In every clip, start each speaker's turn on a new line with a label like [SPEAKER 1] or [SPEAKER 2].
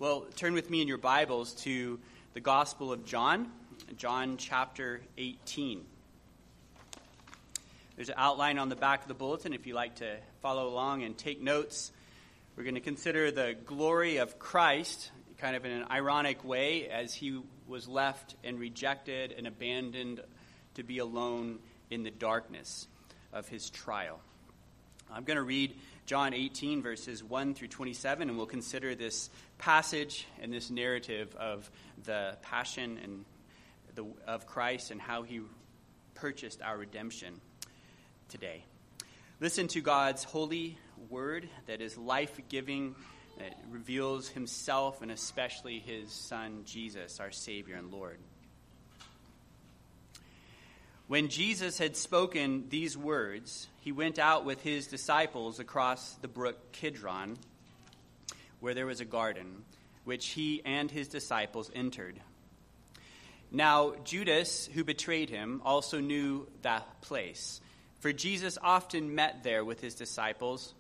[SPEAKER 1] Well, turn with me in your Bibles to the Gospel of John, John chapter 18. There's an outline on the back of the bulletin if you'd like to follow along and take notes. We're going to consider the glory of Christ, kind of in an ironic way, as he was left and rejected and abandoned to be alone in the darkness of his trial. I'm going to read John 18, verses 1 through 27, and we'll consider this passage and this narrative of the passion of Christ and how he purchased our redemption today. Listen to God's holy word that is life-giving, that reveals himself and especially his Son, Jesus, our Savior and Lord. When Jesus had spoken these words, he went out with his disciples across the brook Kidron, where there was a garden, which he and his disciples entered. Now Judas, who betrayed him, also knew that place, for Jesus often met there with his disciples.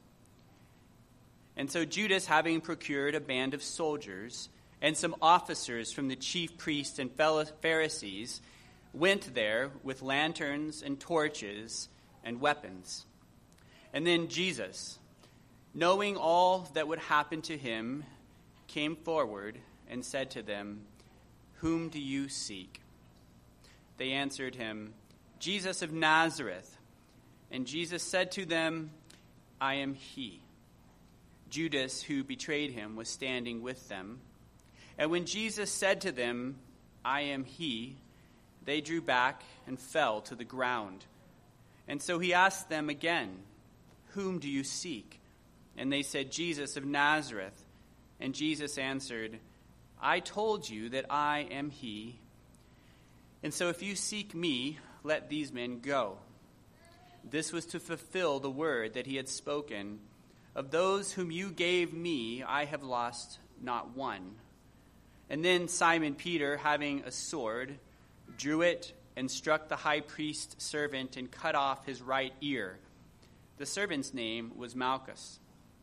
[SPEAKER 1] And so Judas, having procured a band of soldiers and some officers from the chief priests and Pharisees, went there with lanterns and torches and weapons. And then Jesus, knowing all that would happen to him, came forward and said to them, "Whom do you seek?" They answered him, "Jesus of Nazareth." And Jesus said to them, "I am he." Judas, who betrayed him, was standing with them. And when Jesus said to them, "I am he," they drew back and fell to the ground. And so he asked them again, "Whom do you seek?" And they said, "Jesus of Nazareth." And Jesus answered, "I told you that I am he. And so if you seek me, let these men go." This was to fulfill the word that he had spoken, "Of those whom you gave me, I have lost not one." And then Simon Peter, having a sword, drew it and struck the high priest's servant and cut off his right ear. The servant's name was Malchus.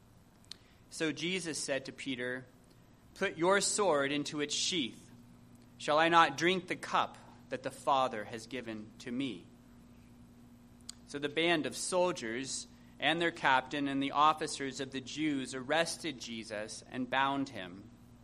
[SPEAKER 1] So Jesus said to Peter, "Put your sword into its sheath. Shall I not drink the cup that the Father has given to me?" So the band of soldiers and their captain and the officers of the Jews arrested Jesus and bound him.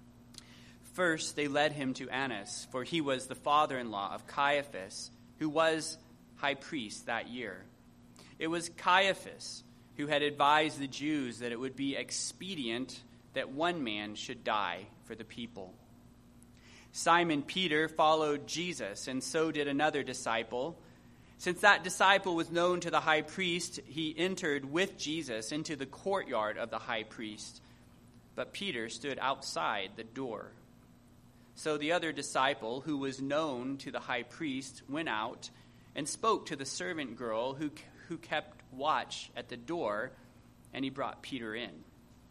[SPEAKER 1] First, they led him to Annas, for he was the father-in-law of Caiaphas, who was high priest that year. It was Caiaphas who had advised the Jews that it would be expedient that one man should die for the people. Simon Peter followed Jesus, and so did another disciple. Since that disciple was known to the high priest, he entered with Jesus into the courtyard of the high priest. But Peter stood outside the door. So the other disciple, who was known to the high priest, went out and spoke to the servant girl who kept watch at the door, and he brought Peter in.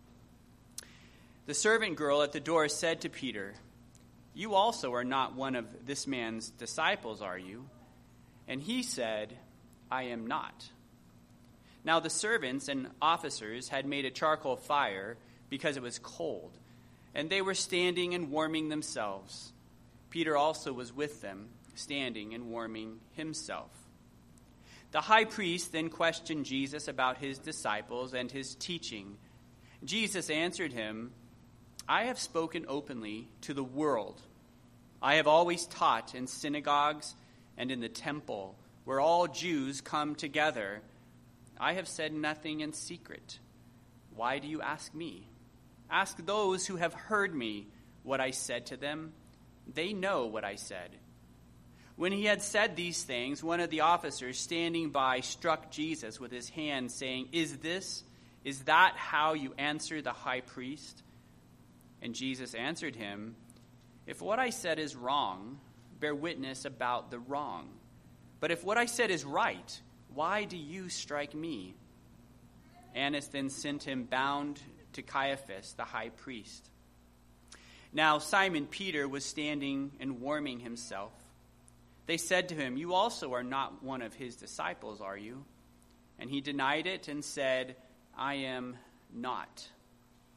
[SPEAKER 1] The servant girl at the door said to Peter, "You also are not one of this man's disciples, are you?" And he said, "I am not." Now the servants and officers had made a charcoal fire because it was cold, and they were standing and warming themselves. Peter also was with them, standing and warming himself. The high priest then questioned Jesus about his disciples and his teaching. Jesus answered him, "I have spoken openly to the world. I have always taught in synagogues and in the temple, where all Jews come together. I have said nothing in secret. Why do you ask me? Ask those who have heard me what I said to them. They know what I said." When he had said these things, one of the officers standing by struck Jesus with his hand, saying, Is that how you answer the high priest?" And Jesus answered him, "If what I said is wrong, bear witness about the wrong. But if what I said is right, why do you strike me?" Annas then sent him bound to Caiaphas, the high priest. Now Simon Peter was standing and warming himself. They said to him, "You also are not one of his disciples, are you?" And he denied it and said, "I am not."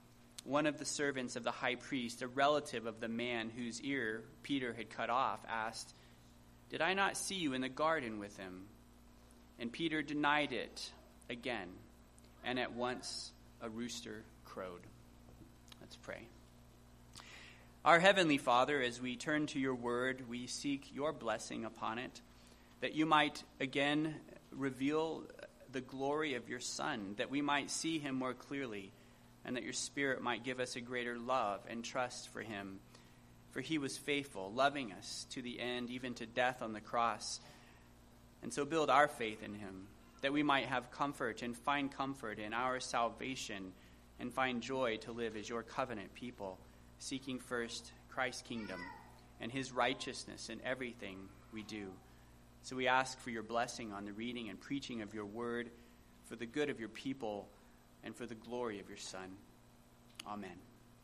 [SPEAKER 1] one of the servants of the high priest, a relative of the man whose ear Peter had cut off, asked, "Did I not see you in the garden with him?" And Peter denied it again, and at once a rooster crowed. Let's pray. Our Heavenly Father, as we turn to your word, we seek your blessing upon it, that you might again reveal the glory of your Son, that we might see him more clearly, and that your Spirit might give us a greater love and trust for him. For he was faithful, loving us to the end, even to death on the cross. And so build our faith in him, that we might have comfort and find comfort in our salvation and find joy to live as your covenant people, seeking first Christ's kingdom and his righteousness in everything we do. So we ask for your blessing on the reading and preaching of your word, for the good of your people and for the glory of your Son. Amen.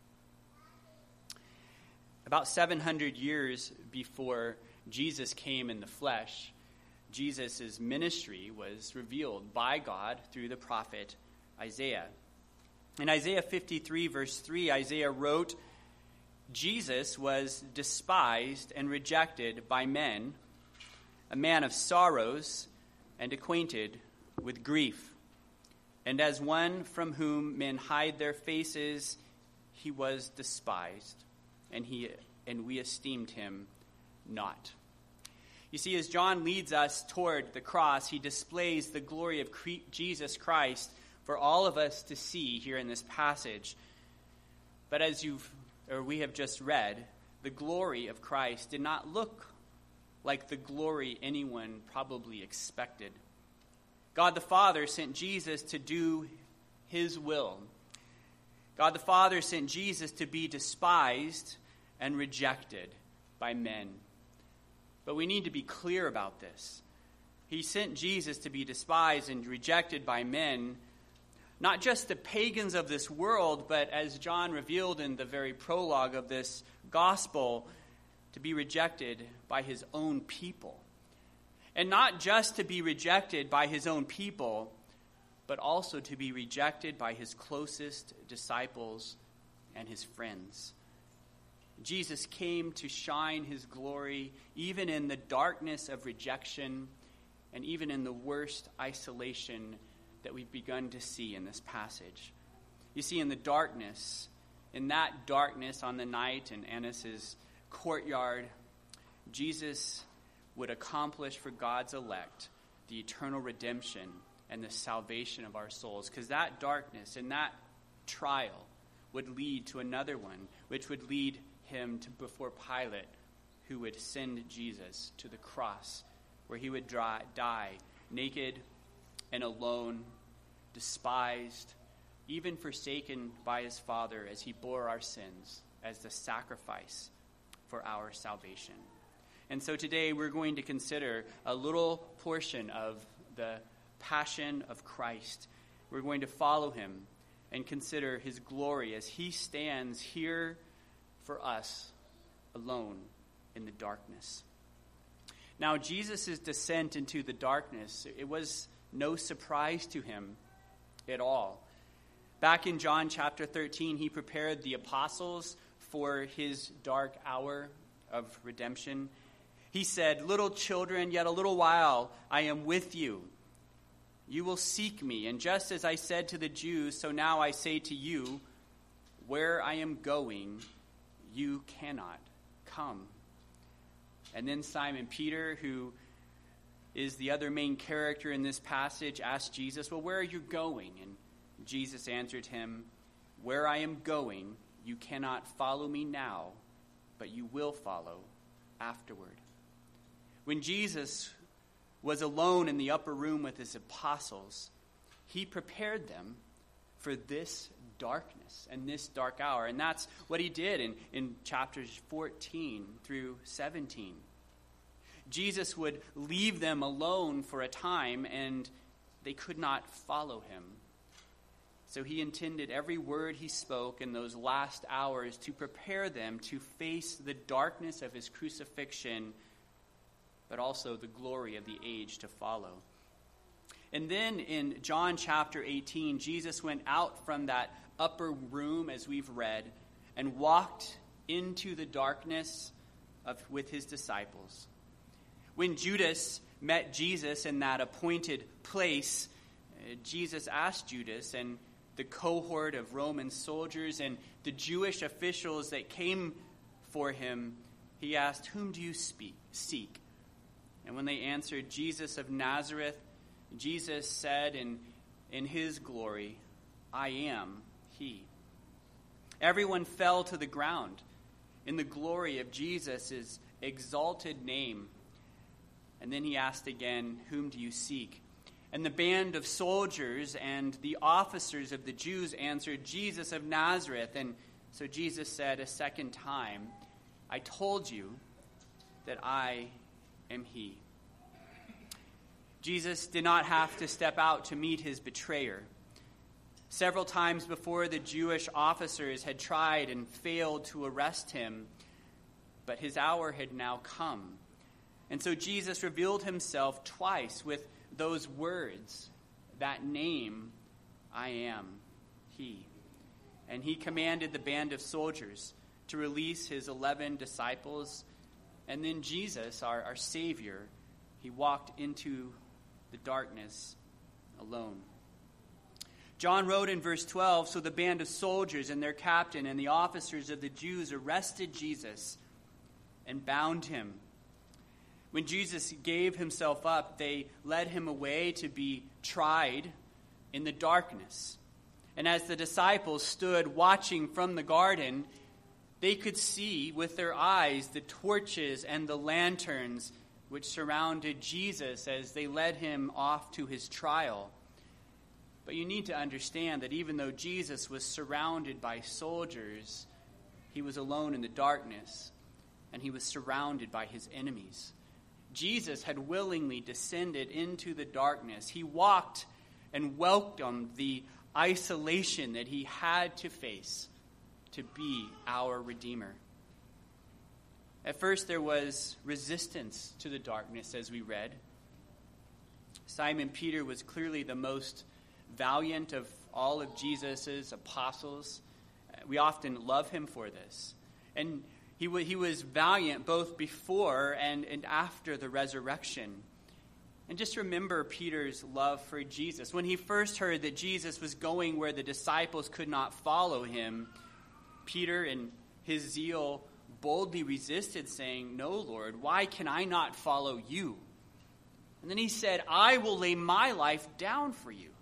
[SPEAKER 1] About 700 years before Jesus came in the flesh, Jesus' ministry was revealed by God through the prophet Isaiah. In Isaiah 53, verse 3, Isaiah wrote, "Jesus was despised and rejected by men, a man of sorrows and acquainted with grief. And as one from whom men hide their faces, he was despised, and we esteemed him not." You see, as John leads us toward the cross, he displays the glory of Jesus Christ for all of us to see here in this passage. But as we have just read, the glory of Christ did not look like the glory anyone probably expected. God the Father sent Jesus to do his will. God the Father sent Jesus to be despised and rejected by men. But we need to be clear about this. He sent Jesus to be despised and rejected by men, not just the pagans of this world, but as John revealed in the very prologue of this gospel, to be rejected by his own people. And not just to be rejected by his own people, but also to be rejected by his closest disciples and his friends. Jesus came to shine his glory even in the darkness of rejection and even in the worst isolation that we've begun to see in this passage. You see, in that darkness on the night in Annas' courtyard, Jesus would accomplish for God's elect the eternal redemption and the salvation of our souls. Because that darkness and that trial would lead to another one, which would lead him to before Pilate, who would send Jesus to the cross, where he would die naked and alone, despised, even forsaken by his Father, as he bore our sins as the sacrifice for our salvation. And so today we're going to consider a little portion of the passion of Christ. We're going to follow him and consider his glory as he stands here for us alone in the darkness. Now, Jesus' descent into the darkness, it was no surprise to him at all. Back in John chapter 13, he prepared the apostles for his dark hour of redemption. He said, "Little children, yet a little while I am with you. You will seek me, and just as I said to the Jews, so now I say to you, where I am going, you cannot come." And then Simon Peter, who is the other main character in this passage, asked Jesus, "Well, where are you going?" And Jesus answered him, "Where I am going, you cannot follow me now, but you will follow afterward." When Jesus was alone in the upper room with his apostles, he prepared them for this darkness and this dark hour. And that's what he did in chapters 14 through 17. Jesus would leave them alone for a time, and they could not follow him. So he intended every word he spoke in those last hours to prepare them to face the darkness of his crucifixion, but also the glory of the age to follow. And then in John chapter 18, Jesus went out from that upper room, as we've read, and walked into the darkness with his disciples. When Judas met Jesus in that appointed place, Jesus asked Judas and the cohort of Roman soldiers and the Jewish officials that came for him, he asked, "Whom do you seek?" And when they answered, "Jesus of Nazareth," Jesus said in his glory, "I am he." Everyone fell to the ground in the glory of Jesus' exalted name. And then he asked again, "Whom do you seek?" And the band of soldiers and the officers of the Jews answered, "Jesus of Nazareth." And so Jesus said a second time, "I told you that I am he." Jesus did not have to step out to meet his betrayer. Several times before, the Jewish officers had tried and failed to arrest him, but his hour had now come. And so Jesus revealed himself twice with those words, that name, "I am he." And he commanded the band of soldiers to release his 11 disciples. And then Jesus, our Savior, he walked into the darkness alone. John wrote in verse 12, "So the band of soldiers and their captain and the officers of the Jews arrested Jesus and bound him. When Jesus gave himself up, they led him away to be tried in the darkness. And as the disciples stood watching from the garden, they could see with their eyes the torches and the lanterns which surrounded Jesus as they led him off to his trial. But you need to understand that even though Jesus was surrounded by soldiers, he was alone in the darkness, and he was surrounded by his enemies. Jesus had willingly descended into the darkness. He walked and welcomed the isolation that he had to face to be our Redeemer. At first, there was resistance to the darkness, as we read. Simon Peter was clearly the most valiant of all of Jesus' apostles. We often love him for this. And he was valiant both before and after the resurrection. And just remember Peter's love for Jesus. When he first heard that Jesus was going where the disciples could not follow him, Peter, in his zeal, boldly resisted, saying, "No, Lord, why can I not follow you?" And then he said, "I will lay my life down for you."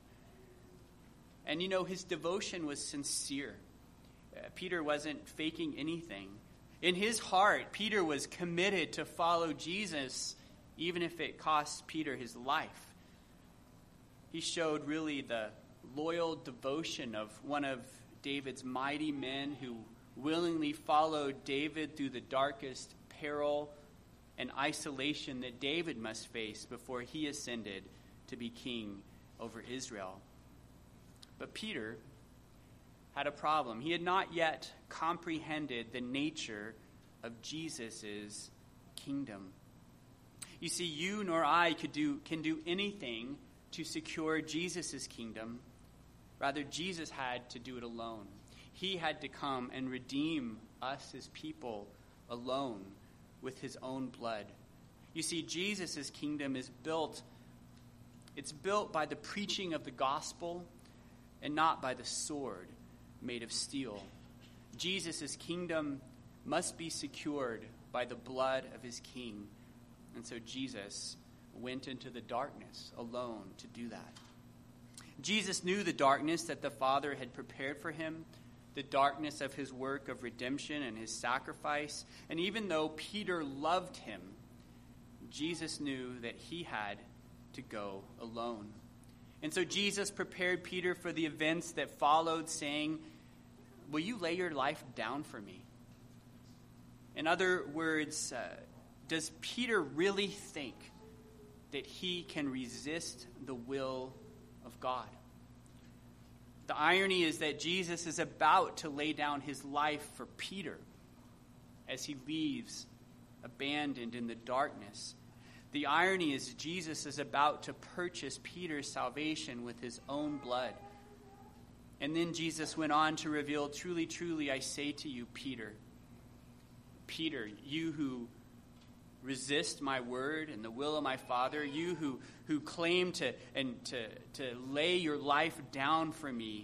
[SPEAKER 1] And his devotion was sincere. Peter wasn't faking anything. In his heart, Peter was committed to follow Jesus, even if it cost Peter his life. He showed really the loyal devotion of one of David's mighty men who willingly followed David through the darkest peril and isolation that David must face before he ascended to be king over Israel. But Peter had a problem. He had not yet comprehended the nature of Jesus' kingdom. You see, you nor I can do anything to secure Jesus' kingdom. Rather, Jesus had to do it alone. He had to come and redeem us as people alone with his own blood. You see, Jesus' kingdom is built by the preaching of the gospel and not by the sword made of steel. Jesus' kingdom must be secured by the blood of his king. And so Jesus went into the darkness alone to do that. Jesus knew the darkness that the Father had prepared for him, the darkness of his work of redemption and his sacrifice. And even though Peter loved him, Jesus knew that he had to go alone. And so Jesus prepared Peter for the events that followed, saying, "Will you lay your life down for me?" In other words, does Peter really think that he can resist the will of God? The irony is that Jesus is about to lay down his life for Peter as he leaves abandoned in the darkness. The irony is Jesus is about to purchase Peter's salvation with his own blood. And then Jesus went on to reveal, truly, truly, I say to you, Peter, you who resist my word and the will of my Father, you who claim to lay your life down for me.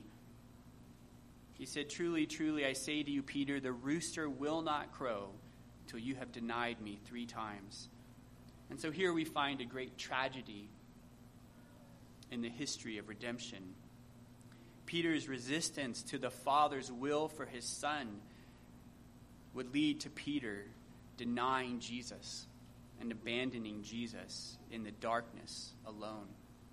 [SPEAKER 1] He said, truly, truly, I say to you, Peter, the rooster will not crow till you have denied me 3 times. And so here we find a great tragedy in the history of redemption. Peter's resistance to the Father's will for his Son would lead to Peter denying Jesus and abandoning Jesus in the darkness alone.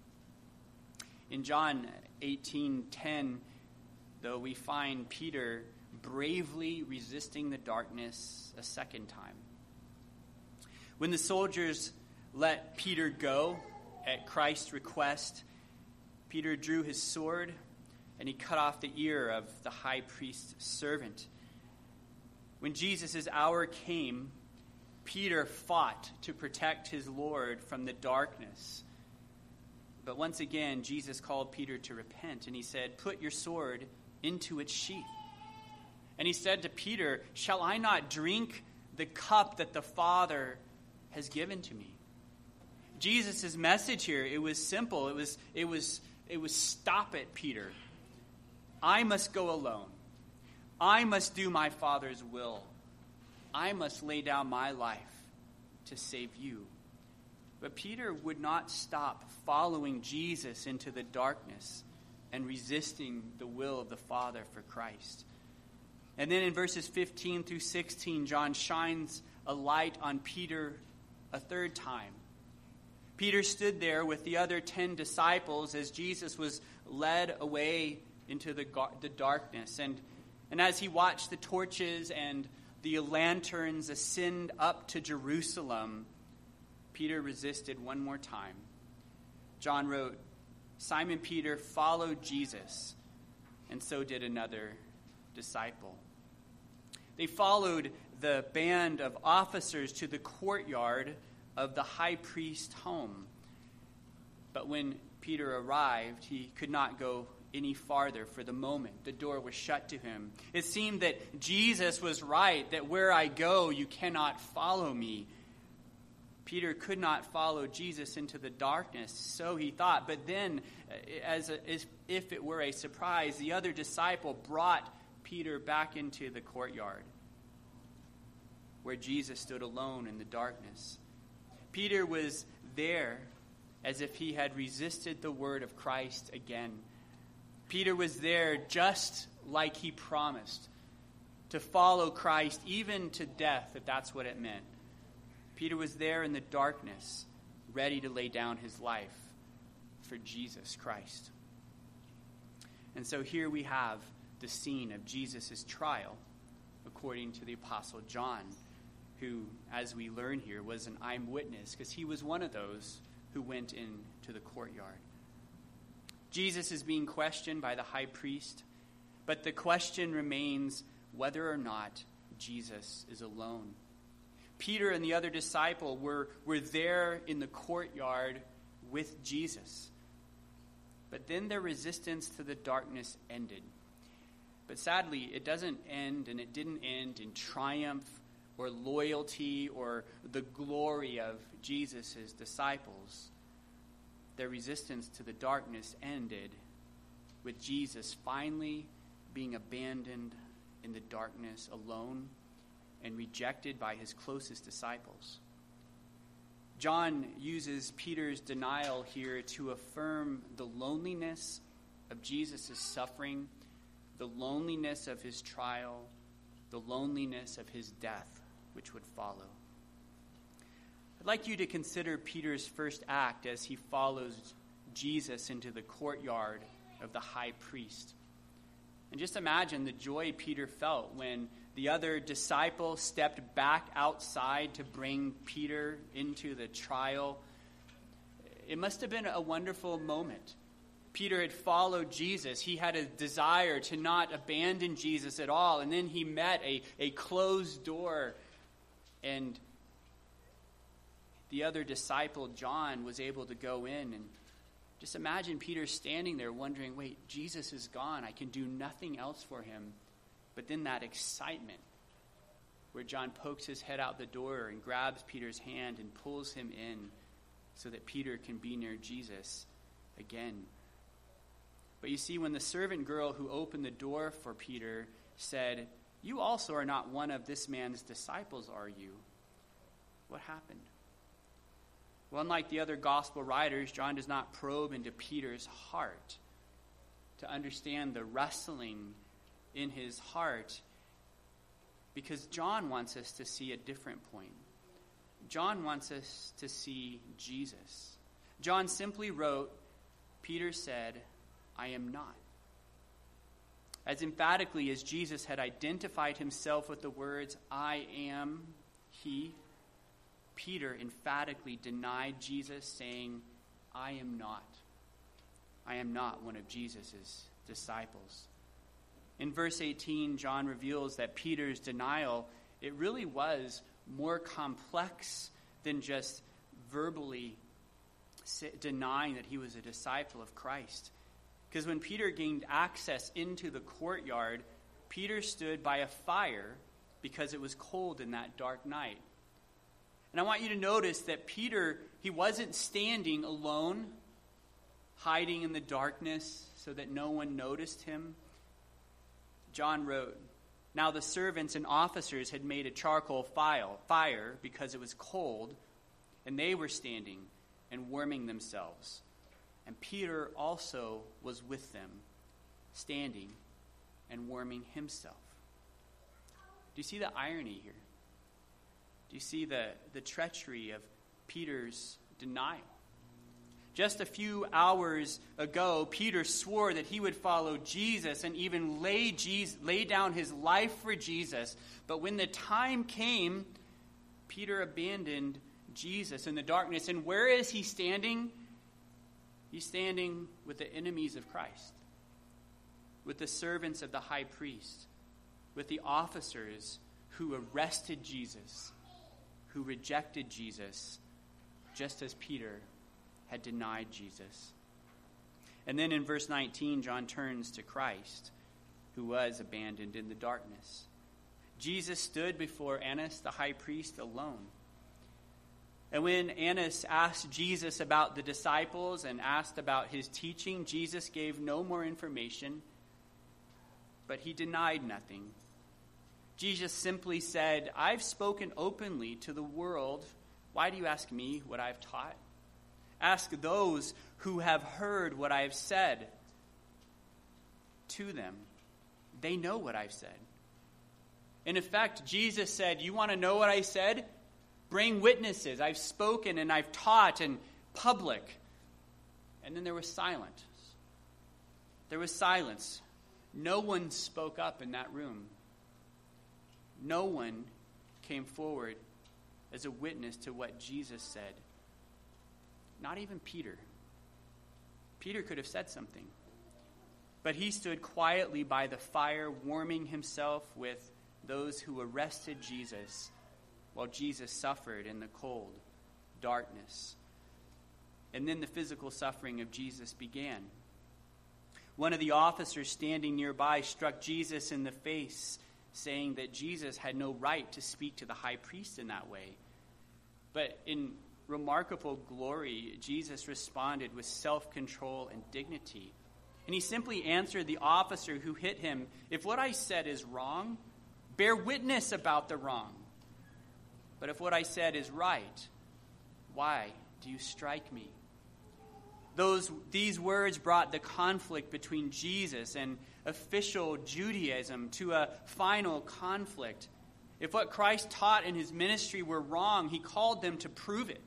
[SPEAKER 1] In John 18:10, though, we find Peter bravely resisting the darkness a second time. When the soldiers let Peter go at Christ's request, Peter drew his sword and he cut off the ear of the high priest's servant. When Jesus' hour came, Peter fought to protect his Lord from the darkness. But once again, Jesus called Peter to repent, and he said, put your sword into its sheath. And he said to Peter, shall I not drink the cup that the Father has given to me? Jesus' message here, it was simple. It was stop it, Peter. I must go alone. I must do my Father's will. I must lay down my life to save you. But Peter would not stop following Jesus into the darkness and resisting the will of the Father for Christ. And then in verses 15 through 16, John shines a light on Peter a third time. Peter stood there with the other 10 disciples as Jesus was led away into the darkness. And as he watched the torches and the lanterns ascend up to Jerusalem, Peter resisted one more time. John wrote, Simon Peter followed Jesus, and so did another disciple. They followed the band of officers to the courtyard of the high priest's home. But when Peter arrived, he could not go any farther for the moment. The door was shut to him. It seemed that Jesus was right, that where I go, you cannot follow me. Peter could not follow Jesus into the darkness, so he thought. But then, as if it were a surprise, the other disciple brought Peter back into the courtyard where Jesus stood alone in the darkness. Peter was there as if he had resisted the word of Christ again. Peter was there just like he promised, to follow Christ even to death, if that's what it meant. Peter was there in the darkness, ready to lay down his life for Jesus Christ. And so here we have the scene of Jesus' trial, according to the Apostle John, who, as we learn here, was an eyewitness, because he was one of those who went into the courtyard. Jesus is being questioned by the high priest, but the question remains whether or not Jesus is alone. Peter and the other disciple were there in the courtyard with Jesus. But then their resistance to the darkness ended. But sadly, it doesn't end, and it didn't end in triumph or loyalty or the glory of Jesus' disciples. Their resistance to the darkness ended with Jesus finally being abandoned in the darkness alone and rejected by his closest disciples. John uses Peter's denial here to affirm the loneliness of Jesus' suffering, the loneliness of his trial, the loneliness of his death, which would follow. I'd like you to consider Peter's first act as he follows Jesus into the courtyard of the high priest. And just imagine the joy Peter felt when the other disciple stepped back outside to bring Peter into the trial. It must have been a wonderful moment. Peter had followed Jesus. He had a desire to not abandon Jesus at all. And then he met a closed door, and the other disciple, John, was able to go in and Just imagine Peter standing there wondering, wait, Jesus is gone. I can do nothing else for him. But then that excitement where John pokes his head out the door and grabs Peter's hand and pulls him in so that Peter can be near Jesus again. But you see, when the servant girl who opened the door for Peter said, "You also are not one of this man's disciples, are you?" What happened? Well, unlike the other gospel writers, John does not probe into Peter's heart to understand the wrestling in his heart, because John wants us to see a different point. John wants us to see Jesus. John simply wrote, Peter said, "I am not." As emphatically as Jesus had identified himself with the words, "I am he," Peter emphatically denied Jesus, saying, "I am not. I am not one of Jesus' disciples." In verse 18, John reveals that Peter's denial, it really was more complex than just verbally denying that he was a disciple of Christ. Because when Peter gained access into the courtyard, Peter stood by a fire because it was cold in that dark night. And I want you to notice that Peter, he wasn't standing alone, hiding in the darkness so that no one noticed him. John wrote, "Now the servants and officers had made a charcoal fire because it was cold, and they were standing and warming themselves. And Peter also was with them, standing and warming himself." Do you see the irony here? Do you see the treachery of Peter's denial? Just a few hours ago, Peter swore that he would follow Jesus and even lay down his life for Jesus. But when the time came, Peter abandoned Jesus in the darkness. And where is he standing? He's standing with the enemies of Christ, with the servants of the high priest, with the officers who arrested Jesus, who rejected Jesus, just as Peter had denied Jesus. And then in verse 19, John turns to Christ, who was abandoned in the darkness. Jesus stood before Annas, the high priest, alone. And when Annas asked Jesus about the disciples and asked about his teaching, Jesus gave no more information, but he denied nothing. Jesus simply said, "I've spoken openly to the world. Why do you ask me what I've taught? Ask those who have heard what I have said to them. They know what I've said." In effect, Jesus said, "You want to know what I said? Bring witnesses. I've spoken and I've taught in public." And then there was silence. There was silence. No one spoke up in that room. No one came forward as a witness to what Jesus said. Not even Peter. Peter could have said something. But he stood quietly by the fire, warming himself with those who arrested Jesus while Jesus suffered in the cold darkness. And then the physical suffering of Jesus began. One of the officers standing nearby struck Jesus in the face, saying that Jesus had no right to speak to the high priest in that way. But in remarkable glory, Jesus responded with self-control and dignity. And he simply answered the officer who hit him, "If what I said is wrong, bear witness about the wrong. But if what I said is right, why do you strike me?" These words brought the conflict between Jesus and official Judaism to a final conflict. If what Christ taught in his ministry were wrong, he called them to prove it.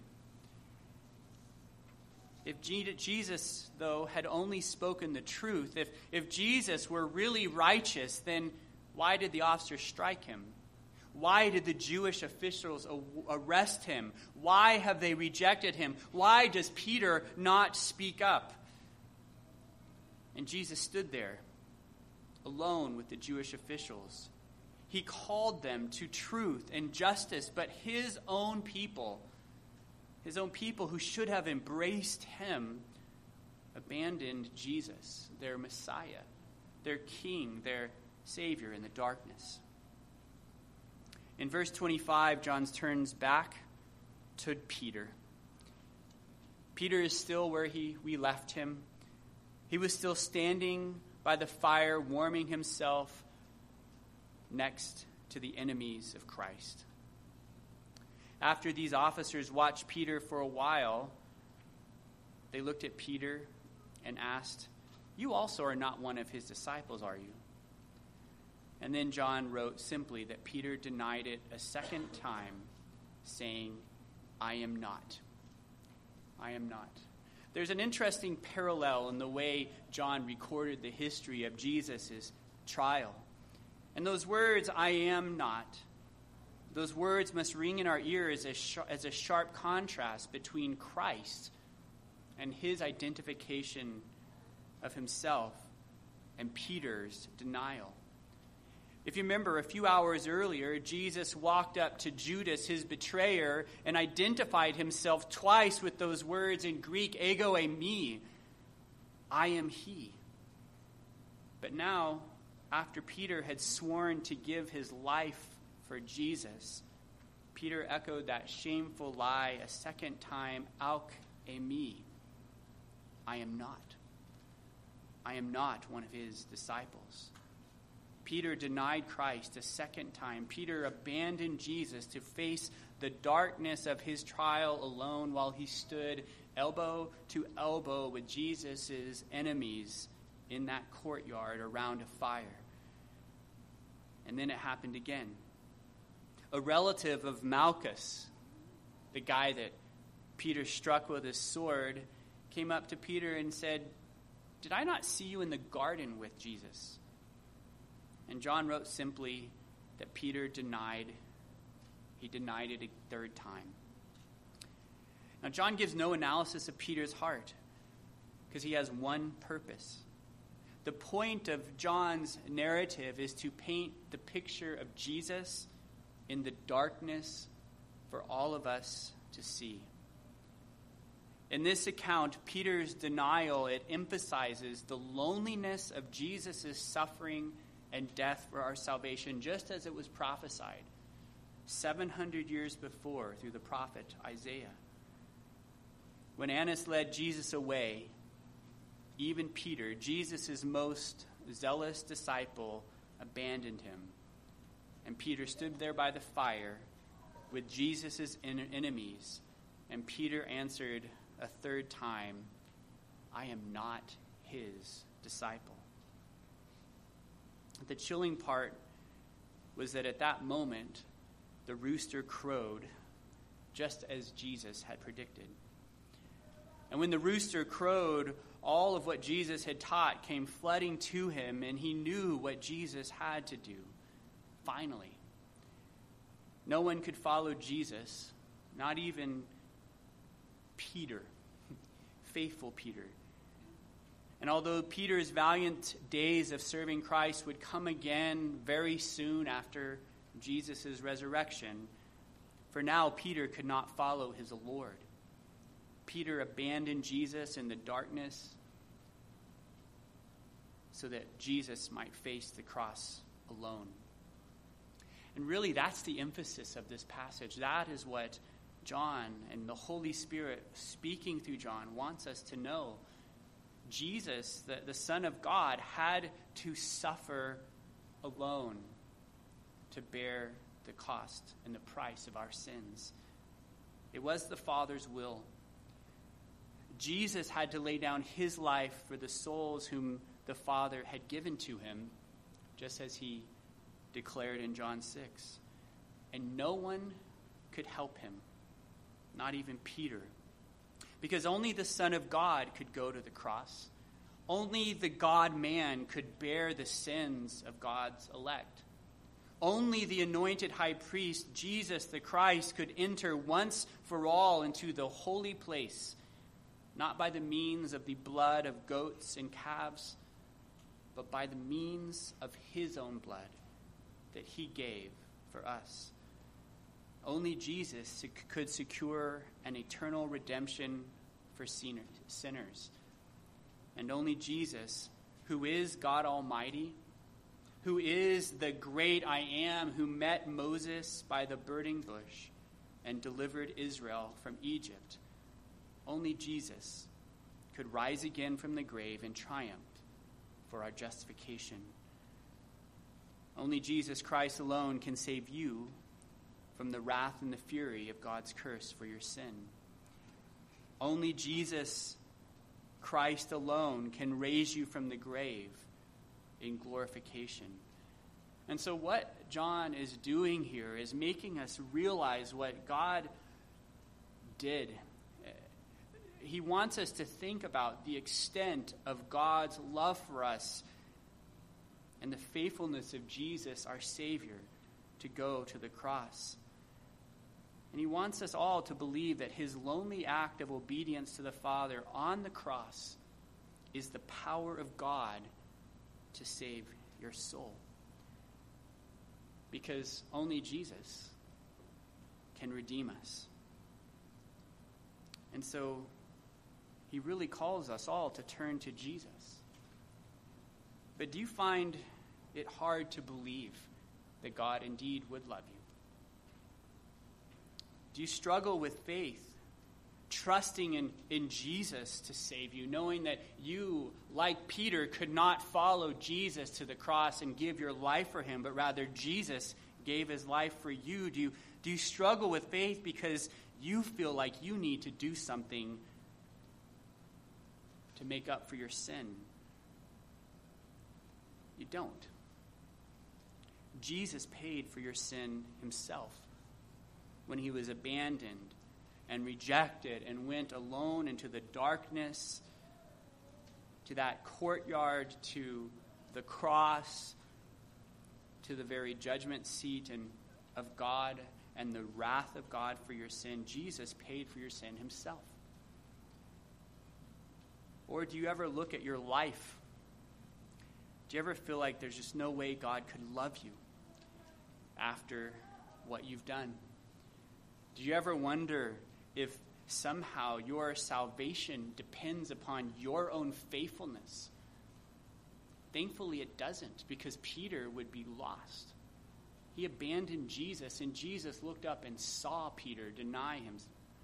[SPEAKER 1] If Jesus, though, had only spoken the truth, if Jesus were really righteous, then why did the officers strike him? Why did the Jewish officials arrest him? Why have they rejected him? Why does Peter not speak up? And Jesus stood there, alone with the Jewish officials. He called them to truth and justice, but his own people who should have embraced him, abandoned Jesus, their Messiah, their King, their Savior in the darkness. In verse 25, John turns back to Peter. Peter is still where we left him. He was still standing by the fire, warming himself next to the enemies of Christ. After these officers watched Peter for a while, they looked at Peter and asked, "You also are not one of his disciples, are you?" And then John wrote simply that Peter denied it a second time, saying, "I am not. I am not." There's an interesting parallel in the way John recorded the history of Jesus' trial. And those words, "I am not," those words must ring in our ears as a sharp contrast between Christ and his identification of himself and Peter's denial. If you remember, a few hours earlier, Jesus walked up to Judas, his betrayer, and identified himself twice with those words in Greek, ego eimi, I am he. But now, after Peter had sworn to give his life for Jesus, Peter echoed that shameful lie a second time, auk eimi, I am not. I am not one of his disciples. Peter denied Christ a second time. Peter abandoned Jesus to face the darkness of his trial alone while he stood elbow to elbow with Jesus' enemies in that courtyard around a fire. And then it happened again. A relative of Malchus, the guy that Peter struck with his sword, came up to Peter and said, "Did I not see you in the garden with Jesus?" And John wrote simply that Peter denied it a third time. Now, John gives no analysis of Peter's heart because he has one purpose. The point of John's narrative is to paint the picture of Jesus in the darkness for all of us to see. In this account, Peter's denial, it emphasizes the loneliness of Jesus' suffering and death for our salvation, just as it was prophesied 700 years before through the prophet Isaiah. When Annas led Jesus away, even Peter, Jesus' most zealous disciple, abandoned him. And Peter stood there by the fire with Jesus' enemies, and Peter answered a third time, I am not his disciple. The chilling part was that at that moment, the rooster crowed, just as Jesus had predicted. And when the rooster crowed, all of what Jesus had taught came flooding to him, and he knew what Jesus had to do. Finally, no one could follow Jesus, not even Peter, faithful Peter. And although Peter's valiant days of serving Christ would come again very soon after Jesus' resurrection, for now Peter could not follow his Lord. Peter abandoned Jesus in the darkness so that Jesus might face the cross alone. And really, that's the emphasis of this passage. That is what John and the Holy Spirit speaking through John wants us to know. Jesus, the Son of God, had to suffer alone to bear the cost and the price of our sins. It was the Father's will. Jesus had to lay down his life for the souls whom the Father had given to him, just as he declared in John 6. And no one could help him, not even Peter. Because only the Son of God could go to the cross. Only the God-man could bear the sins of God's elect. Only the anointed high priest, Jesus the Christ, could enter once for all into the holy place, not by the means of the blood of goats and calves, but by the means of his own blood that he gave for us. Only Jesus could secure an eternal redemption for sinners. And only Jesus, who is God Almighty, who is the great I am, who met Moses by the burning bush and delivered Israel from Egypt, only Jesus could rise again from the grave and triumph for our justification. Only Jesus Christ alone can save you from the wrath and the fury of God's curse for your sin. Only Jesus Christ alone can raise you from the grave in glorification. And so what John is doing here is making us realize what God did. He wants us to think about the extent of God's love for us and the faithfulness of Jesus, our Savior, to go to the cross. And he wants us all to believe that his lonely act of obedience to the Father on the cross is the power of God to save your soul. Because only Jesus can redeem us. And so he really calls us all to turn to Jesus. But do you find it hard to believe that God indeed would love you? Do you struggle with faith, trusting in Jesus to save you, knowing that you, like Peter, could not follow Jesus to the cross and give your life for him, but rather Jesus gave his life for you? Do you struggle with faith because you feel like you need to do something to make up for your sin? You don't. Jesus paid for your sin himself when he was abandoned and rejected and went alone into the darkness, to that courtyard, to the cross, to the very judgment seat of God and the wrath of God for your sin. Jesus paid for your sin himself. Or do you ever look at your life? Do you ever feel like there's just no way God could love you after what you've done? Do you ever wonder if somehow your salvation depends upon your own faithfulness? Thankfully it doesn't, because Peter would be lost. He abandoned Jesus, and Jesus looked up and saw Peter deny him.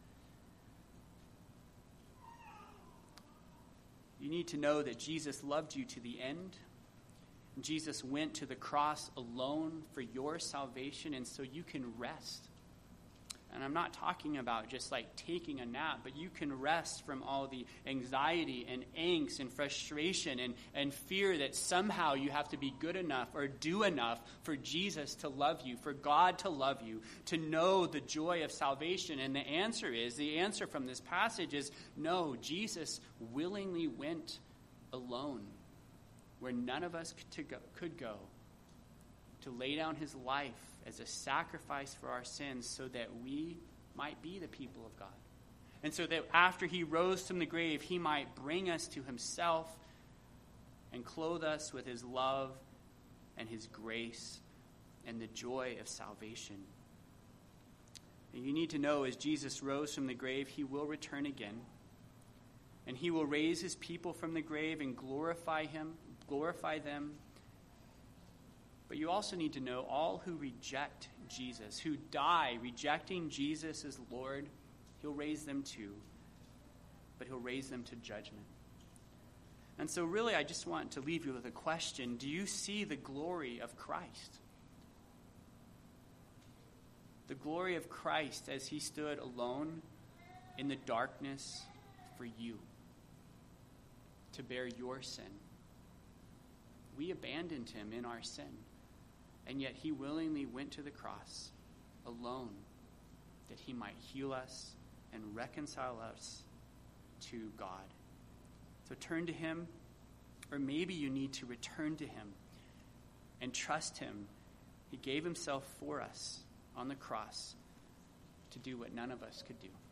[SPEAKER 1] You need to know that Jesus loved you to the end. Jesus went to the cross alone for your salvation, and so you can rest. And I'm not talking about just like taking a nap, but you can rest from all the anxiety and angst and frustration and fear that somehow you have to be good enough or do enough for Jesus to love you, for God to love you, to know the joy of salvation. And the answer from this passage is no. Jesus willingly went alone where none of us could go, to lay down his life as a sacrifice for our sins so that we might be the people of God. And so that after he rose from the grave, he might bring us to himself and clothe us with his love and his grace and the joy of salvation. And you need to know, as Jesus rose from the grave, he will return again. And he will raise his people from the grave and glorify them. But you also need to know all who reject Jesus, who die rejecting Jesus as Lord, he'll raise them too. But he'll raise them to judgment. And so really I just want to leave you with a question. Do you see the glory of Christ? The glory of Christ as he stood alone in the darkness for you, to bear your sin. We abandoned him in our sin. And yet he willingly went to the cross alone that he might heal us and reconcile us to God. So turn to him, or maybe you need to return to him and trust him. He gave himself for us on the cross to do what none of us could do.